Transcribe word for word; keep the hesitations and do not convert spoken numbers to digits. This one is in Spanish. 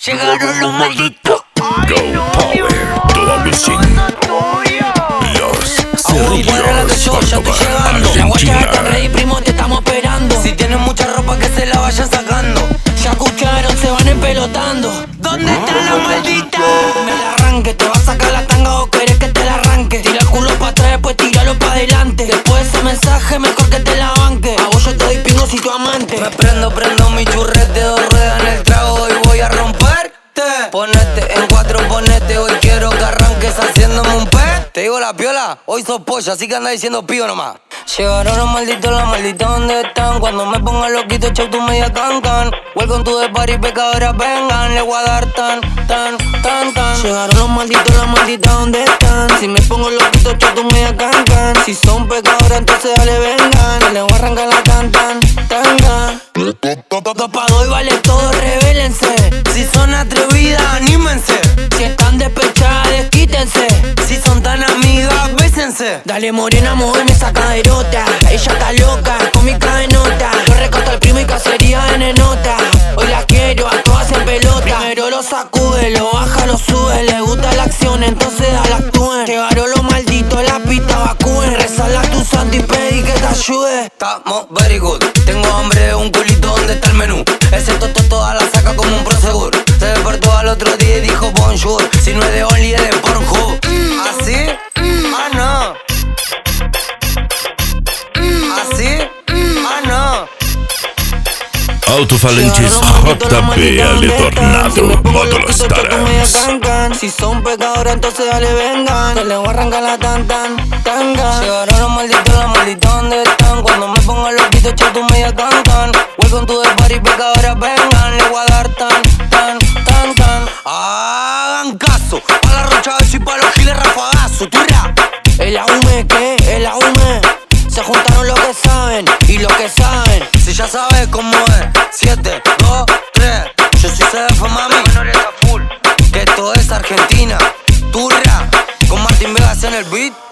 Llegaron los malditos. Go Power, Double Sin. Los cerrillos, Córdoba, La guacha está Argentina. ready, primo, te estamos esperando. Si tienen mucha ropa que se la vayan sacando. Ya escucharon, se van empelotando. ¿Dónde está la maldita? Me la arranque, te va a sacar la tanga o querés que te la arranque. Tira el culo pa' atrás, después tíralo pa' adelante. Después de ese mensaje, mejor que te la banque. A vos yo te doy pingo si tu amante. Me prendo, prendo mi churrete, dos ruedas en el trago y voy a romperte. Ponete en cuatro, ponete, hoy quiero que arranques haciéndome un pet. Te digo la piola, hoy sos pollo, así que anda diciendo pío nomás. Llegaron los malditos, las malditas, ¿dónde están? Cuando me ponga loquito, chau, tu media cancan. Welcome to the party, pecadores, vengan. Le voy a dar tan, tan, tan, tan. Llegaron los malditos, las malditas, ¿dónde están? Si me pongo loquito, chau, tu media cancan. Si son pecadores, entonces dale, vengan. Le voy a arrancar la tan, tan, tan, tan. Dos pa' dos y vale todo, revélense. Si son atrevidas, anímense. Si están despechadas, desquítense. Si son tan amigas, bésense. Dale morena, muéveme esa caderota. Ella está loca, con mi cadenota. Yo recorto al primo y cacería de nenota. Hoy las quiero a todas en pelota. Primero lo sacude, lo baja, lo sube. Le gusta la acción, entonces dale actúen. Llegaron los malditos, la pista vacúen. Rezala a tu santo y pedí que te ayude. Estamos very good. Tengo hambre de un culito, ¿dónde está el menú? Ese toto toda la saca como un prosegur. Se despertó al otro día y dijo bonjour. Si no es de Only, es de Pornhub. ¿Así? Ah, no. ¿Así? Ah, no. Alto-falantes J P L Tornado, Módulo Stars. Si son pecadores, entonces dale, vengan. Que le voy a arrancar la tan, tan, tanga. Llegaron los malditos, las malditas, ¿dónde están? Cuando me ponga loquito, chau, tu media cancan. Welcome to the party, pecadores, vengan. Le voy a dar tan, tan, tan, tan. Hagan caso, pa' la rocha y pa' los giles rafagazo. Turra. El ahume, ¿qué? El ahume. Se juntaron los que saben y los que saben. Si ya sabes cómo es. Siete, dos, tres. Yo soy C D F, mami. Menores a full. Que esto es Argentina. Turra. Con Martín Vegas en el beat.